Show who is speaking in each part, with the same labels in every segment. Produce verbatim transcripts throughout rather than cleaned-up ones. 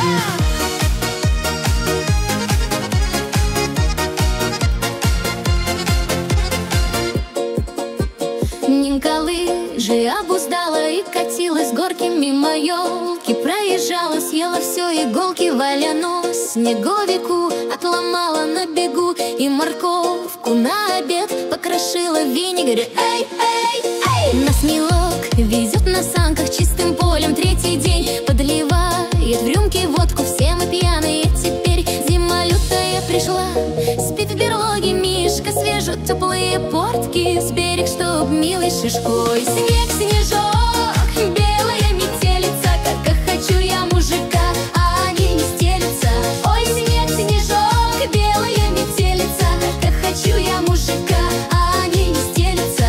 Speaker 1: Нинка лыжи обуздала и катилась с горки мимо елки. Проезжала, съела все иголки, валя нос снеговику отломала на бегу. И морковку на обед покрошила в винегре. Эй, эй, эй! Нас милок везет на санках чистым полем третий день. Подливает в рюмки водку, все мы пьяные теперь. Зима лютая пришла, спит в берлоге мишка. Свежут теплые портки с берег, чтоб милый шишкой. Снег, снежок, белая метелица, как хочу я мужика, а они не стелются. Ой, снег, снежок, белая метелица, как хочу я мужика, а они не стелются.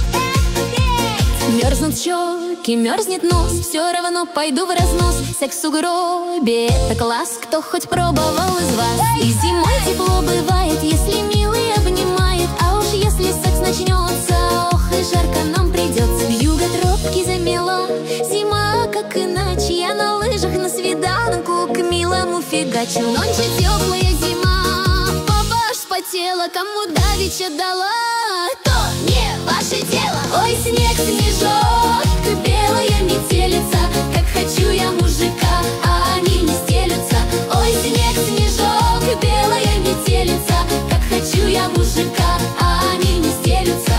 Speaker 1: Мерзнут щеки, мерзнет нос, все равно пойду в разнос. Секс в сугробе — это класс, кто хоть пробовал из вас. И зимой тепло бывает, если милый обнимает. А уж если секс начнется, ох и жарко нам придется. Вьюга тропки замела, зима как иначе. Я на лыжах на свиданку к милому фигачу. Ночью теплая зима, папа аж спотела. Кому давеча дала, то не ваше дело. Ой, снег, снежок, белая метелица, как хочу я мужика, а они не стелются. Ой, снег, снежок, белая метелица, как хочу я мужика, а они не стелются.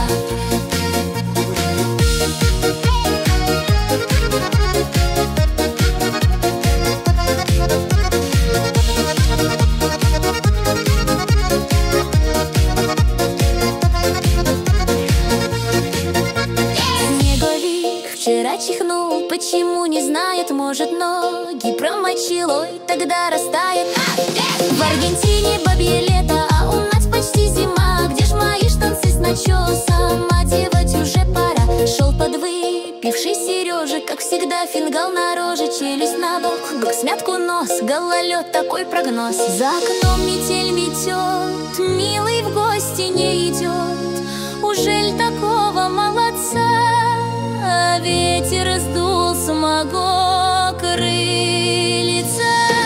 Speaker 1: Снеговик вчера чихнул, почему не знает, может ноги промочил, ой, тогда растает. В Аргентине бабье лето, а у нас почти зима. Где ж мои штанцы с начесом, одевать уже пора. Шел подвыпивший Сережа, как всегда фингал на роже, челюсть на бок, к смятку нос, гололед, такой прогноз. За окном метель метет, милый в гости не идет. Ужель такого молодца ветер сдул с моего крыльца?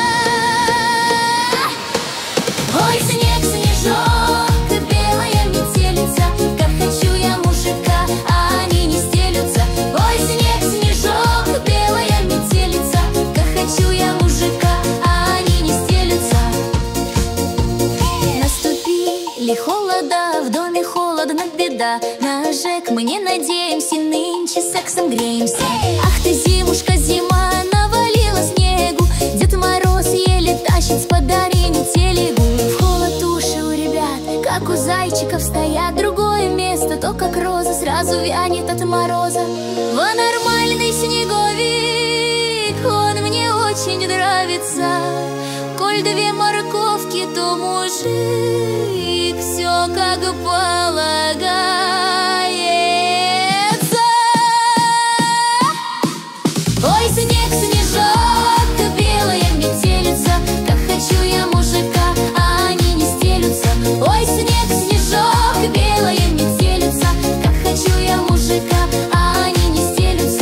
Speaker 1: Ой, снег, снежок, белая метелица, как хочу я мужика, а они не стелются. Ой, снег, снежок, белая метелица, как хочу я мужика, а они не стелются. Наступили холода, в доме холодно, беда. На ЖЭК мы не надеемся, нынче сексом греемся. Ах ты, зимушка, зима, навалила снегу. Дед Мороз еле тащит с подарений телегу. В холод уши у ребят, как у зайчиков стоят. Другое место, то как роза, сразу вянет от мороза. Во нормальный снеговик, он мне очень нравится. Коль две морковки, то мужик все как полагается. Ой, снег, снежок, белая метелица, как хочу я мужика, а они не стелются. Ой, снег, снежок, белая метелица, как хочу я мужика, а они не стелются.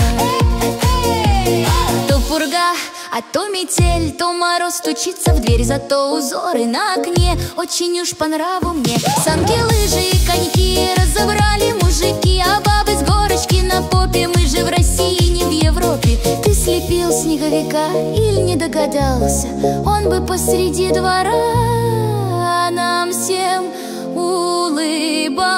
Speaker 1: То пурга, а то метель, то мороз стучится в дверь. Зато узоры на окне очень уж по нраву мне. Санки, лыжи и коньки разобрали мужики, а бабы с горочки на попе. Мы же в России, не в Европе. Ты слепил снеговика или не догадался? Он бы посреди двора нам всем улыбался.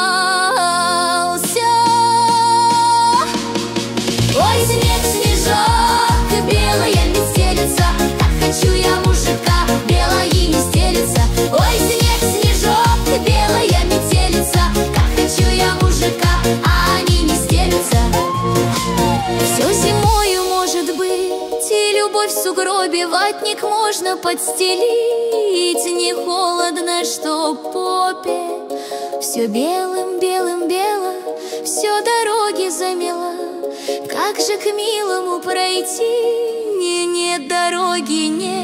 Speaker 1: Ой, снег, снежок, белая метелица, как хочу я мужика, белая не стелится. Ой, снег, снежок, белая метелица, как хочу я мужика, а они не стелются. Все зимою может быть, и любовь в сугробе, ватник можно подстелить. Не холодно, что попе все белым, белым, бело, все дороги замело. Как же к милому пройти, нет дороги, нет.